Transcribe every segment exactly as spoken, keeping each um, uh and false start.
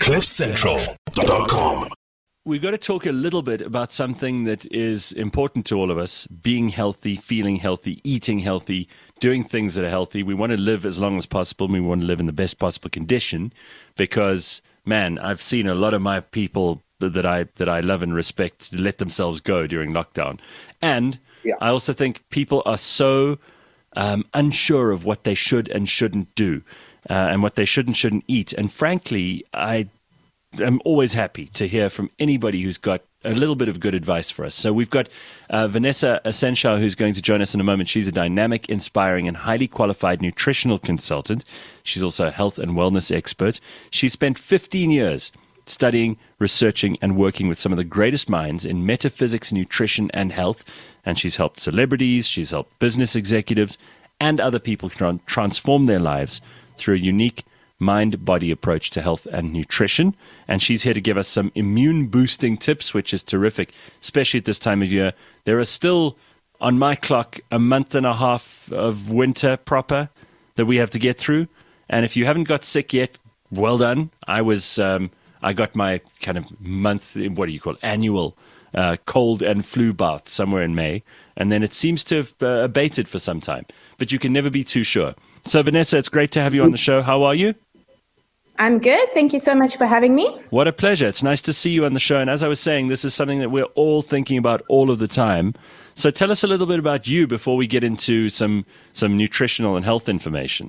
cliff central dot com. We've got to talk a little bit about something that is important to all of us: being healthy, feeling healthy, eating healthy, doing things that are healthy. We want to live as long as possible. We want to live in the best possible condition because, man, I've seen a lot of my people that I that I love and respect let themselves go during lockdown. And yeah. I also think people are so um, unsure of what they should and shouldn't do uh, and what they should and shouldn't eat. And frankly, I I'm always happy to hear from anybody who's got a little bit of good advice for us. So we've got uh, Vanessa Asenshaw, who's going to join us in a moment. She's a dynamic, inspiring, and highly qualified nutritional consultant. She's also a health and wellness expert. She spent fifteen years studying, researching, and working with some of the greatest minds in metaphysics, nutrition, and health. And she's helped celebrities, she's helped business executives, and other people tran- transform their lives through a unique mind-body approach to health and nutrition. And she's here to give us some immune-boosting tips, which is terrific, especially at this time of year. There are still, on my clock, a month and a half of winter proper that we have to get through. And if you haven't got sick yet, well done. I was, um, I got my kind of month, what do you call it, annual uh, cold and flu bout somewhere in May. And then it seems to have uh, abated for some time. But you can never be too sure. So, Vanessa, it's great to have you on the show. How are you? I'm good. Thank you so much for having me. What a pleasure. It's nice to see you on the show. And as I was saying, this is something that we're all thinking about all of the time. So tell us a little bit about you before we get into some some nutritional and health information.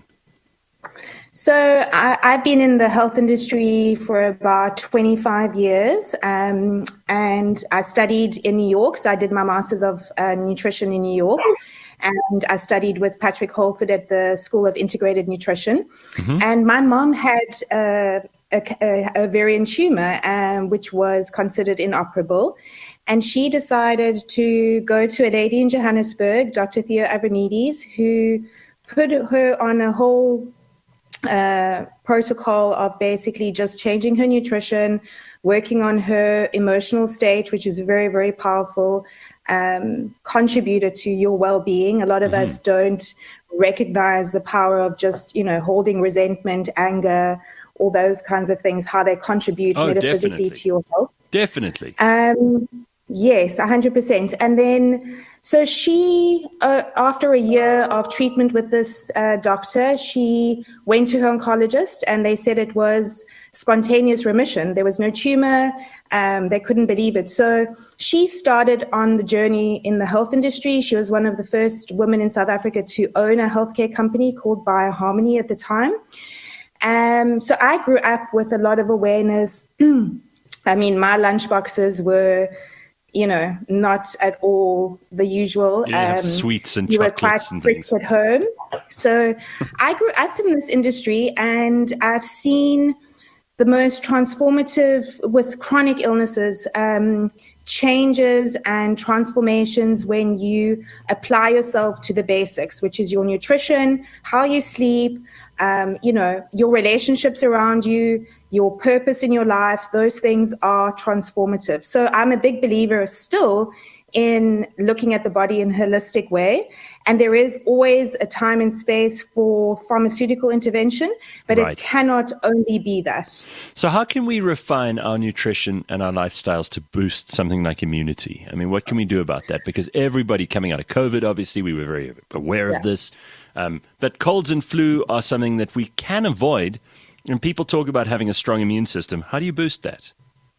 So I, I've been in the health industry for about twenty-five years, um, and I studied in New York. So I did my master's of uh, nutrition in New York. And I studied with Patrick Holford at the School of Integrated Nutrition. Mm-hmm. And my mom had uh, a, a ovarian tumor, um, which was considered inoperable. And she decided to go to a lady in Johannesburg, Doctor Theo Avramidis, who put her on a whole uh, protocol of basically just changing her nutrition, working on her emotional state, which is very, very powerful. Um, contributor to your well-being. A lot of mm-hmm. us don't recognize the power of just, you know, holding resentment, anger, all those kinds of things, how they contribute oh, metaphysically definitely. to your health. Definitely. Um, yes, one hundred percent. And then, so she, uh, after a year of treatment with this uh, doctor, she went to her oncologist and they said it was spontaneous remission. There was no tumor. Um, they couldn't believe it. So she started on the journey in the health industry. She was one of the first women in South Africa to own a healthcare company called BioHarmony at the time. Um, so I grew up with a lot of awareness. I mean, my lunch boxes were, you know, not at all the usual. Yeah, um, sweets and you chocolates were quite and strict things. at home. So I grew up in this industry and I've seen the most transformative with chronic illnesses, um, changes and transformations when you apply yourself to the basics, which is your nutrition, how you sleep, um, you know, your relationships around you, your purpose in your life. Those things are transformative. So I'm a big believer still in looking at the body in a holistic way. And there is always a time and space for pharmaceutical intervention, but right. It cannot only be that. So how can we refine our nutrition and our lifestyles to boost something like immunity? I mean, what can we do about that? Because everybody coming out of COVID, obviously, we were very aware yeah. of this. Um, but colds and flu are something that we can avoid. And people talk about having a strong immune system. How do you boost that?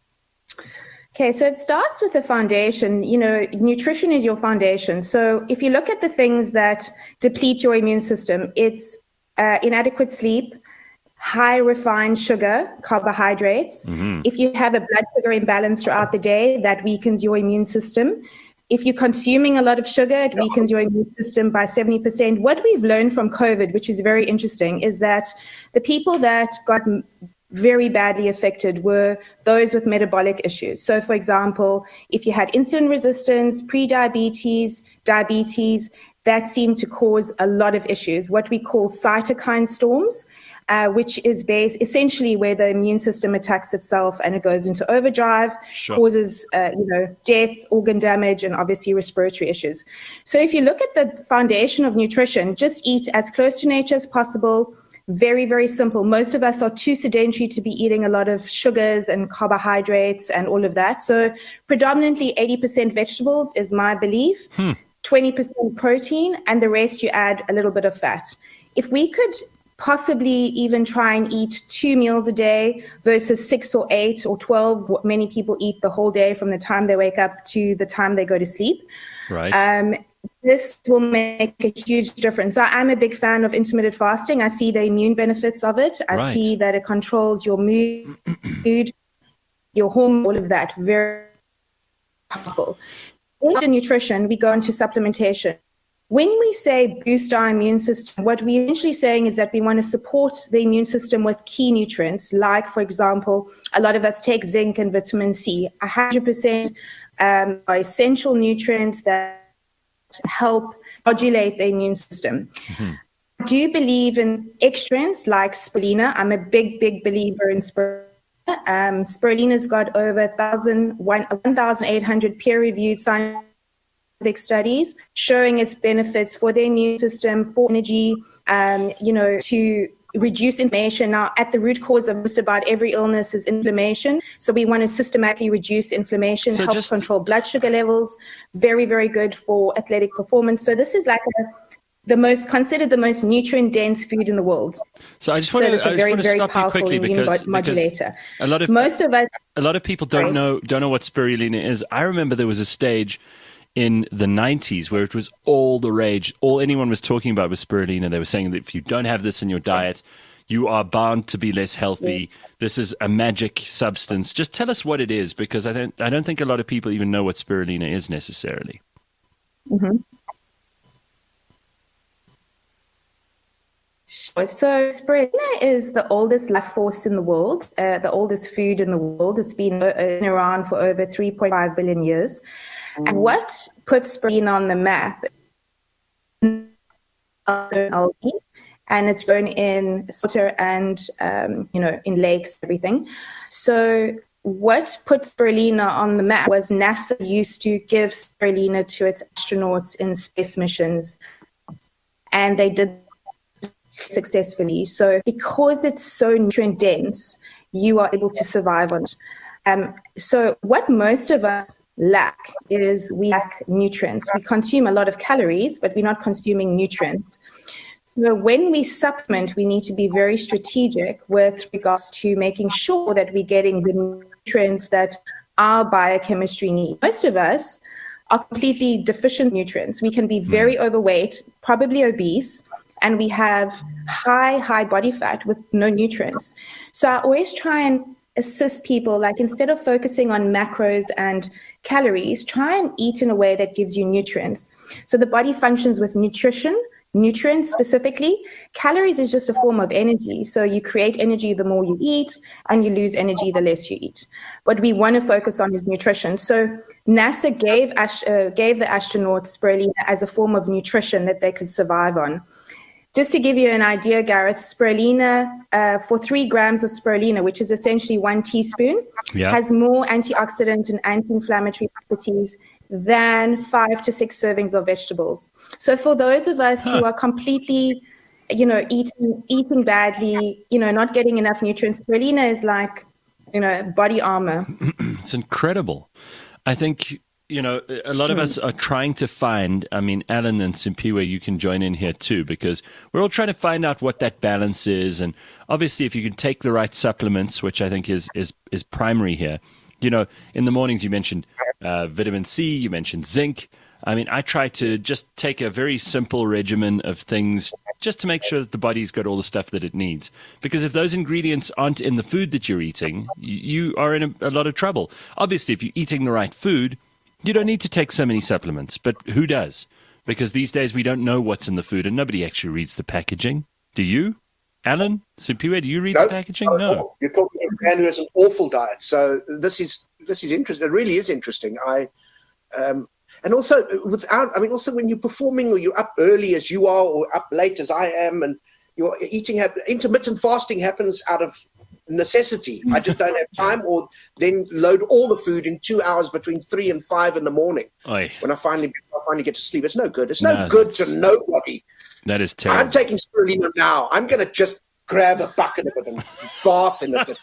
Okay, so it starts with the foundation. You know, nutrition is your foundation. So if you look at the things that deplete your immune system, it's uh, inadequate sleep, high refined sugar, carbohydrates. Mm-hmm. If you have a blood sugar imbalance throughout the day, that weakens your immune system. If you're consuming a lot of sugar, it weakens your immune system by seventy percent. What we've learned from COVID, which is very interesting, is that the people that got very badly affected were those with metabolic issues. So, for example, if you had insulin resistance, pre-diabetes, diabetes, that seemed to cause a lot of issues, what we call cytokine storms, uh, which is based essentially where the immune system attacks itself and it goes into overdrive, sure. causes uh, you know, death, organ damage, and obviously respiratory issues. So if you look at the foundation of nutrition, just eat as close to nature as possible. Very, very simple. Most of us are too sedentary to be eating a lot of sugars and carbohydrates and all of that. So predominantly eighty percent vegetables is my belief, hmm. twenty percent protein, and the rest you add a little bit of fat. If we could possibly even try and eat two meals a day versus six or eight or twelve, what many people eat the whole day from the time they wake up to the time they go to sleep. Right. Um, this will make a huge difference. So I'm a big fan of intermittent fasting. I see the immune benefits of it. I right. see that it controls your mood, your hormone, all of that. Very powerful. After nutrition, we go into supplementation. When we say boost our immune system, what we're essentially saying is that we want to support the immune system with key nutrients, like, for example, a lot of us take zinc and vitamin C. one hundred percent um, are essential nutrients that help modulate the immune system. Mm-hmm. I do believe in extras like spirulina. I'm a big, big believer in spirulina. Um, spirulina's got over one thousand eight hundred peer-reviewed scientific studies showing its benefits for the immune system, for energy, um, you know, to reduce inflammation. Now, at the root cause of just about every illness is inflammation. So we want to systematically reduce inflammation, so helps just control blood sugar levels. Very, very good for athletic performance. So this is like a, the most considered the most nutrient-dense food in the world. So I just want so to, it's a I very, just want to very stop you quickly because, modulator. because a lot of most of us, a lot of people don't sorry. know don't know what spirulina is. I remember there was a stage in the nineties where it was all the rage. All anyone was talking about was spirulina. They were saying that if you don't have this in your diet, you are bound to be less healthy. Yeah. This is a magic substance. Just tell us what it is, because I don't I don't think a lot of people even know what spirulina is necessarily. Mm-hmm. So spirulina is the oldest life force in the world, uh, the oldest food in the world. It's been uh, around for over three point five billion years. Mm. And what puts spirulina on the map? Algae, and it's grown in water and um, you know, in lakes, everything. So what put spirulina on the map was NASA used to give spirulina to its astronauts in space missions, and they did successfully. So because it's so nutrient dense, you are able to survive on it. Um, so what most of us lack is we lack nutrients. We consume a lot of calories, but we're not consuming nutrients. So when we supplement, we need to be very strategic with regards to making sure that we're getting the nutrients that our biochemistry needs. Most of us are completely deficient in nutrients. We can be very overweight, probably obese, and we have high, high body fat with no nutrients. So I always try and assist people, like instead of focusing on macros and calories, try and eat in a way that gives you nutrients. So the body functions with nutrition, nutrients specifically. Calories is just a form of energy. So you create energy the more you eat, and you lose energy the less you eat. What we want to focus on is nutrition. So NASA gave, uh, gave the astronauts spirulina as a form of nutrition that they could survive on. Just to give you an idea, Gareth, spirulina, uh, for three grams of spirulina, which is essentially one teaspoon, yeah. has more antioxidant and anti-inflammatory properties than five to six servings of vegetables. So for those of us huh. who are completely, you know, eating eating badly, you know, not getting enough nutrients, spirulina is like, you know, body armor. It's incredible. I think, you know, a lot of mm. us are trying to find, I mean, Alan and Simpiwe, you can join in here too, because we're all trying to find out what that balance is. And obviously, if you can take the right supplements, which I think is is, is primary here, you know, in the mornings you mentioned uh, vitamin C, you mentioned zinc. I mean, I try to just take a very simple regimen of things just to make sure that the body's got all the stuff that it needs. Because if those ingredients aren't in the food that you're eating, you are in a, a lot of trouble. Obviously, if you're eating the right food, you don't need to take so many supplements, but who does? Because these days we don't know what's in the food and nobody actually reads the packaging. Do you? Alan? Simpiwe, do you read no, the packaging? No. no. You're talking to a man who has an awful diet. So this is this is interesting. It really is interesting. I um, and also without I mean also when you're performing or you're up early as you are or up late as I am and you're eating intermittent fasting happens out of necessity. I just don't have time, or then load all the food in two hours between three and five in the morning. Oy. When I finally before I finally get to sleep. It's no good. It's no, no good to nobody. That is terrible. I'm taking spirulina now. I'm going to just grab a bucket of it and bath in it.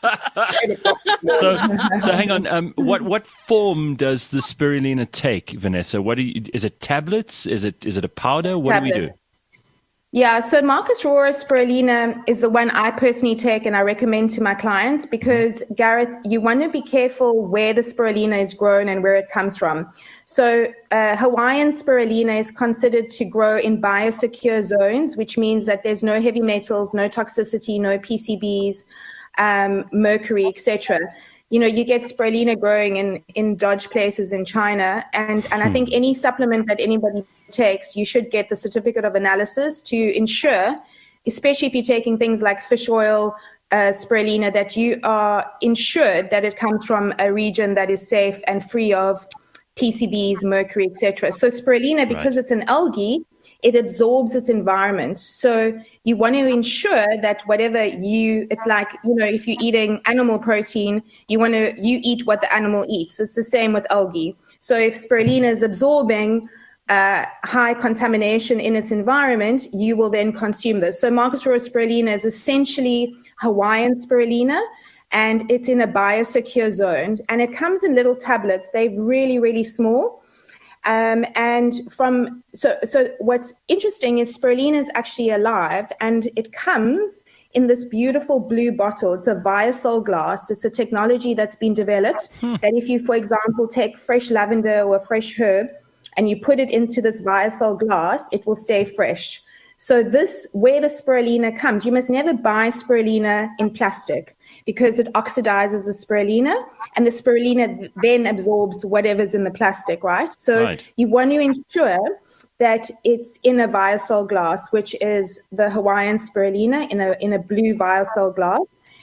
so, so hang on. Um, what what form does the spirulina take, Vanessa? What do you, is it tablets? Is it is it a powder? What tablets. do we do? Yeah, so Marcus Rohrer spirulina is the one I personally take and I recommend to my clients because, Gareth, you want to be careful where the spirulina is grown and where it comes from. So uh, Hawaiian spirulina is considered to grow in biosecure zones, which means that there's no heavy metals, no toxicity, no P C Bs, um, mercury, et cetera. You know, you get spirulina growing in, in dodge places in China. And, and I think any supplement that anybody takes, you should get the certificate of analysis to ensure, especially if you're taking things like fish oil, uh, spirulina, that you are ensured that it comes from a region that is safe and free of P C Bs, mercury, et cetera. So spirulina, because right. it's an algae, it absorbs its environment. So you want to ensure that whatever you, it's like, you know, if you're eating animal protein, you want to, you eat what the animal eats. It's the same with algae. So if spirulina is absorbing uh, high contamination in its environment, you will then consume this. So Marcus Rohrer spirulina is essentially Hawaiian spirulina, and it's in a biosecure zone. And it comes in little tablets. They're really, really small. Um, and from so so what's interesting is spirulina is actually alive, and it comes in this beautiful blue bottle. It's a Viasol glass. It's a technology that's been developed hmm. that if you, for example, take fresh lavender or a fresh herb and you put it into this Viasol glass, it will stay fresh. So this, where the spirulina comes, you must never buy spirulina in plastic, because it oxidizes the spirulina, and the spirulina then absorbs whatever's in the plastic, right? So right. you want to ensure that it's in a Viasol glass, which is the Hawaiian spirulina in a in a blue Viasol glass.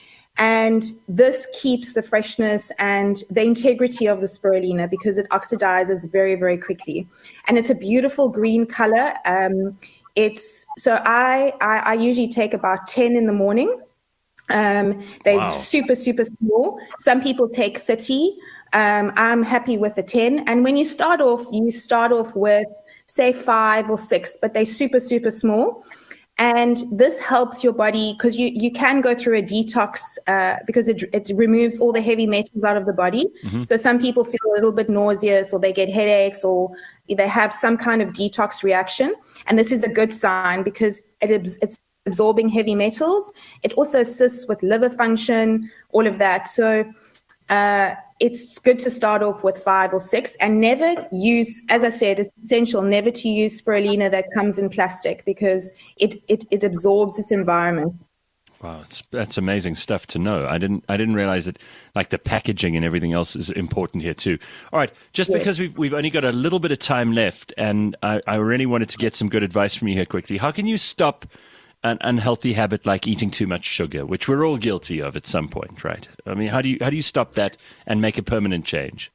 And this keeps the freshness and the integrity of the spirulina because it oxidizes very, very quickly. And it's a beautiful green color. Um, it's so I, I, I usually take about ten in the morning. Um, they're wow. super, super small. Some people take thirty. Um, I'm happy with the ten. And when you start off, you start off with, say, five or six, but they're super, super small. And this helps your body because you, you can go through a detox uh, because it, it removes all the heavy metals out of the body. Mm-hmm. So some people feel a little bit nauseous, or they get headaches, or they have some kind of detox reaction. And this is a good sign because it, it's absorbing heavy metals. It also assists with liver function, all of that. So uh, it's good to start off with five or six, and never use, as I said, it's essential never to use spirulina that comes in plastic because it, it, it absorbs its environment. Wow, it's, that's amazing stuff to know. I didn't I didn't realize that like the packaging and everything else is important here too. All right, just yes. because we've, we've only got a little bit of time left, and I, I really wanted to get some good advice from you here quickly. How can you stop an unhealthy habit like eating too much sugar, which we're all guilty of at some point, right? I mean, how do you how do you stop that and make a permanent change?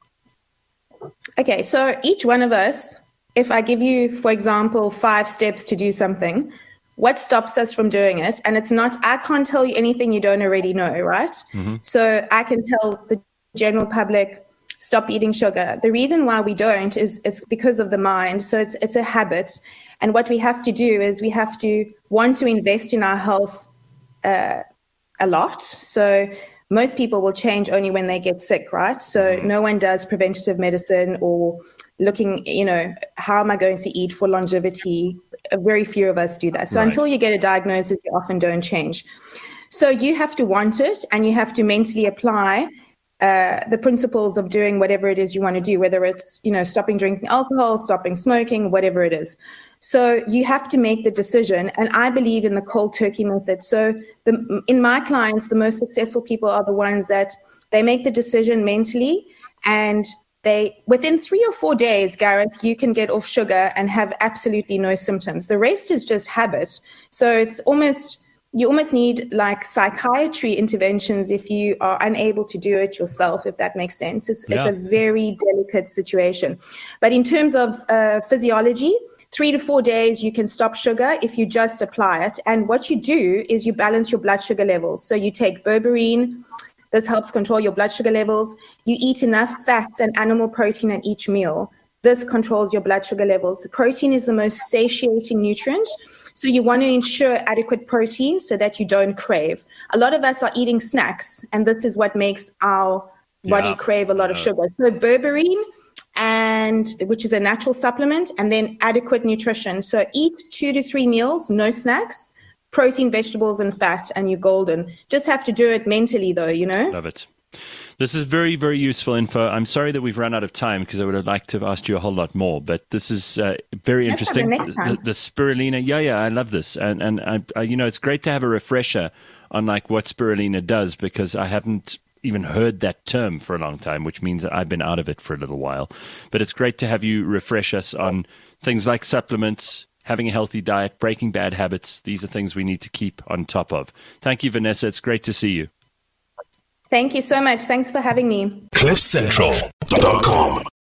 Okay, so each one of us, if I give you, for example, five steps to do something, what stops us from doing it? And it's not, I can't tell you anything you don't already know, right? Mm-hmm. So I can tell the general public, stop eating sugar. The reason why we don't is it's because of the mind. So it's it's a habit. And what we have to do is we have to want to invest in our health uh, a lot. So most people will change only when they get sick, right? So no one does preventative medicine or looking, you know, how am I going to eat for longevity? Very few of us do that. So right. until you get a diagnosis, you often don't change. So you have to want it, and you have to mentally apply Uh, the principles of doing whatever it is you want to do, whether it's, you know, stopping drinking alcohol, stopping smoking, whatever it is. So you have to make the decision. And I believe in the cold turkey method. So the, in my clients, the most successful people are the ones that they make the decision mentally, and they, within three or four days, Gareth, you can get off sugar and have absolutely no symptoms. The rest is just habit. So it's almost... You almost need like psychiatry interventions if you are unable to do it yourself, if that makes sense. It's, yeah. it's a very delicate situation. But in terms of uh, physiology, three to four days, you can stop sugar if you just apply it. And what you do is you balance your blood sugar levels. So you take berberine. This helps control your blood sugar levels. You eat enough fats and animal protein at each meal. This controls your blood sugar levels. Protein is the most satiating nutrient. So you want to ensure adequate protein so that you don't crave. A lot of us are eating snacks, and this is what makes our body Yeah. crave a lot of Uh, sugar. So berberine, and which is a natural supplement, and then adequate nutrition. So eat two to three meals, no snacks, protein, vegetables, and fat, and you're golden. Just have to do it mentally, though, you know? Love it. This is very, very useful info. I'm sorry that we've run out of time because I would have liked to have asked you a whole lot more, but this is uh, very No interesting. problem, next time. The, the spirulina, yeah, yeah, I love this. And, and I, I, you know, it's great to have a refresher on like what spirulina does because I haven't even heard that term for a long time, which means that I've been out of it for a little while. But it's great to have you refresh us on things like supplements, having a healthy diet, breaking bad habits. These are things we need to keep on top of. Thank you, Vanessa. It's great to see you. Thank you so much. Thanks for having me. cliff central dot com